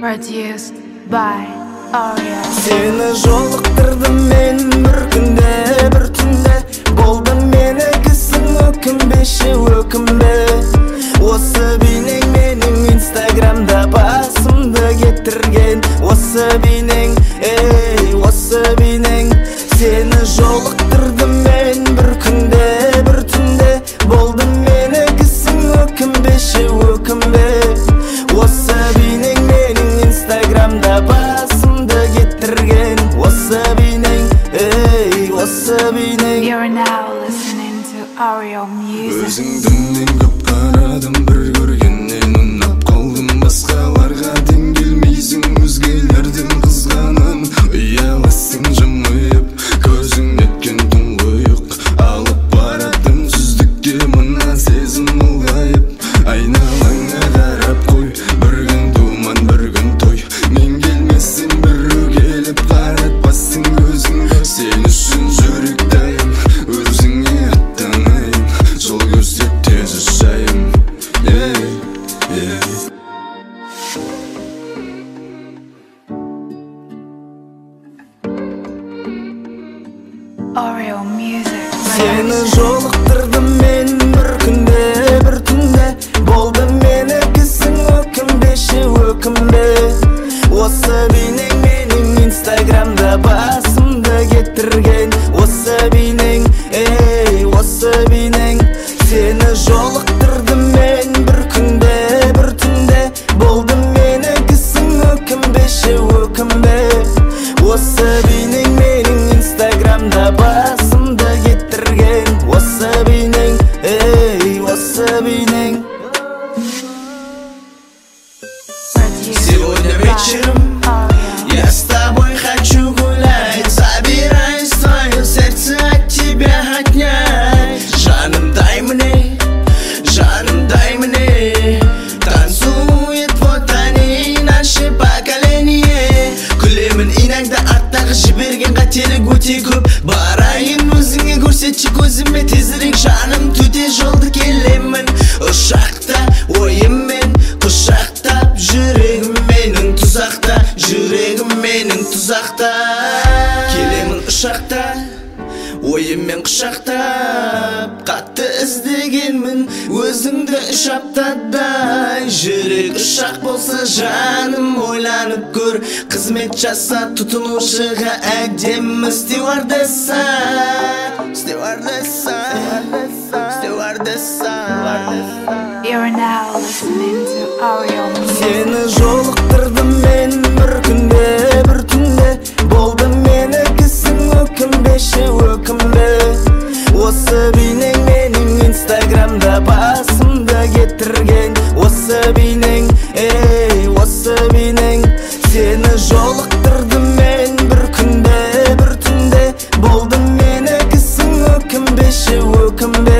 Produced by Oreo. Seni жолықтырдым мен бір күнде, бір түнде. Болды менікісің өкінбеші, өкінбе. Осы бейнең менің инстаграмда басымды кетірген. Осы бейнең, ей, осы бейнең. Сені жолықтырдым мен бір күнде, бір түнде. Болды менікісің өкінбеші, өкінбе. Осы бейнең менің инстаграмда басымды кетірген. Осы бейнең, ей, осы бейнең. You're now listening to Oreo Music. Өзіңдімнен көп қарадым, бір көргеннен ұнап қалдым. Басқаларға тең келмейсің, өзгелерден қызғанам. Ұяласың жымиып, көзің неткен тұңғиық. Алып баратын сүздікке мына сезім ұлғайып. Айналаңа қарап қой, бір күн думан, бір күн той. Мен келмесем біреу келіп қаратпассың көзіңді. Сен үшін жүрек дайын, өзіңе аттанайын. Жол көрсет тез ұшайын. Oreo Music. Seni жолықтырдым мен бір күнде, бір түнде. Болды менікісің өкінбеші, өкінбе. Осы бейнең менің инстаграмда басымды кетірген. Осы бейнең, ей, осы бейнең. Сені жолықтырдым мен бір күнде, бір түнде. Болды менікісің өкінбеші, өкінбе. Осы бейнең менің инстаграмда басымды кетірген. Осы бейнең, ей, осы бейнең. Сегодня вечером я с тобой хочу гулять. Собираюсь свое сердце от тебя отнять. Жаным, дай мне, танцует вот они, наше поколение. Күлемін инаңда аттағы жіберген қателік өте көп. Барайын өзіңе көрсетші көзіме тезірек. Жаным, төте жолды келемін. Ұшақта ойыммен құшақтап, жүрегім менің тұзақта, жүрегім менің тұзақта. Келемін ұшақта, ойыммен құшақтап, қатты іздегенмін өзіңді 3 аптада. Жүрек ұшақ болса жаным, ойланып көр. Қызмет жаса тұтынушыға әдемі стюардесса. You're now listening to Oreo Music. Seni жолықтырдым мен бір күнде, бір түнде. Болды менікісің өкінбеші, өкінбе. Осы бейнең менің инстаграмда басымды кетірген. Осы бейнең, ей, осы бейнең. Сені жолықтырдым мен бір күнде, бір түнде. Болды менікісің өкінбеші, өкінбе.